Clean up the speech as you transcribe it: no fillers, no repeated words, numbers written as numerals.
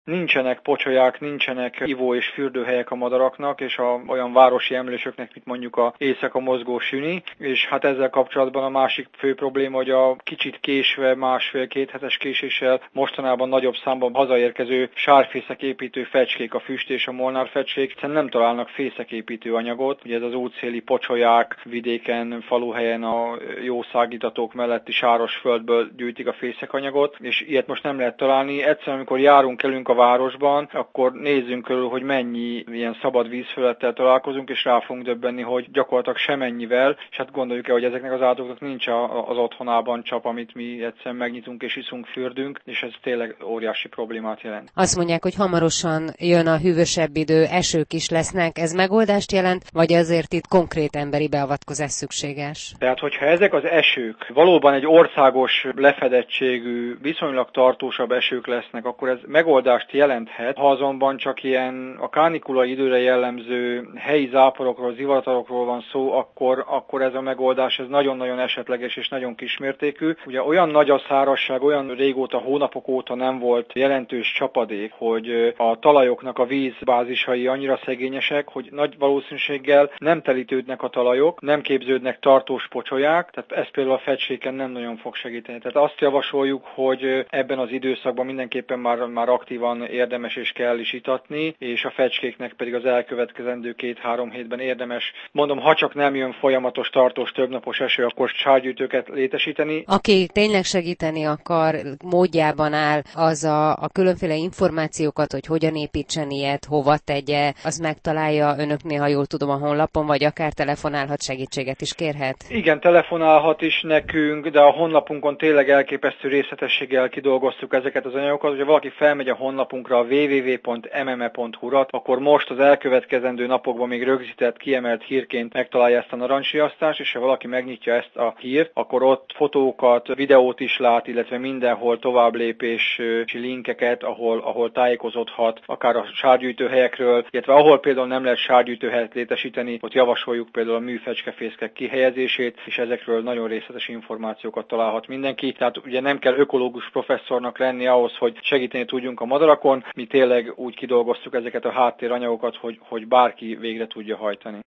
Nincsenek pocsolyák, nincsenek ivó- és fürdőhelyek a madaraknak, és olyan városi emlősöknek, mint mondjuk a éjszaka mozgó süni, és hát ezzel kapcsolatban a másik fő probléma, hogy a kicsit késve, másfél-két hetes késéssel mostanában nagyobb számban hazaérkező sárfészeképítő fecskék, a füst és a molnárfecskék, hiszen nem találnak fészeképítő anyagot. Ugye ez az útszéli pocsolyák, vidéken, faluhelyen a jó szágítatók melletti sáros földből gyűjtik a fészekanyagot, és ilyet most nem lehet találni. Egyszerűen, amikor járunk a városban, akkor nézzünk körül, hogy mennyi ilyen szabad vízfelülettel találkozunk, és rá fogunk döbbenni, hogy gyakorlatilag semennyivel, és hát gondoljuk el, hogy ezeknek az állatoknak nincs az otthonában csap, amit mi egyszerűen megnyitunk és iszunk, fürdünk, és ez tényleg óriási problémát jelent. Azt mondják, hogy hamarosan jön a hűvösebb idő, esők is lesznek, ez megoldást jelent, vagy azért itt konkrét emberi beavatkozás szükséges? Tehát, hogyha ezek az esők valóban egy országos lefedettségű, viszonylag tartósabb esők lesznek, akkor ez megoldást jelenthet. Ha azonban csak ilyen a kánikula időre jellemző helyi záporokról, zivatarokról van szó, akkor ez a megoldás ez nagyon-nagyon esetleges és nagyon kismértékű. Ugye olyan nagy a szárazság, olyan régóta, hónapok óta nem volt jelentős csapadék, hogy a talajoknak a vízbázisai annyira szegényesek, hogy nagy valószínűséggel nem telítődnek a talajok, nem képződnek tartós pocsolyák, tehát ez például a fecskéken nem nagyon fog segíteni. Tehát azt javasoljuk, hogy ebben az időszakban mindenképpen már aktívan érdemes és kell is itatni, és a fecskéknek pedig az elkövetkezendő 2-3 hétben érdemes, mondom, ha csak nem jön folyamatos, tartós, többnapos eső, akkor sárgyűjtőket létesíteni. Aki tényleg segíteni akar, módjában áll, az a különféle információkat, hogy hogyan építsen ilyet, hova tegye, az megtalálja önöknél, ha jól tudom, a honlapon, vagy akár telefonálhat, segítséget is kérhet? Igen, telefonálhat is nekünk, de a honlapunkon tényleg elképesztő részletességgel kidolgoztuk ezeket az anyagokat. Hogyha valaki felmegy a honlapunkra, a www.mme.hu-ra, akkor most az elkövetkezendő napokban még rögzített, kiemelt hírként megtalálja ezt a narancsriasztást, és ha valaki megnyitja ezt a hírt, akkor ott fotókat, videót is lát, illetve mindenhol továbblépési linkeket, ahol tájékozódhat, akár a sárgyűjtőhelyekről, illetve ahol például nem lehet sárgyűjtőhelyet létesíteni, ott javasoljuk például a műfecskefészkek kihelyezését, és ezekről nagyon részletes információkat találhat mindenki. Tehát ugye nem kell ökológus professzornak lenni ahhoz, hogy segíteni tudjunk a madarakon, mi tényleg úgy kidolgoztuk ezeket a háttéranyagokat, hogy bárki végre tudja hajtani.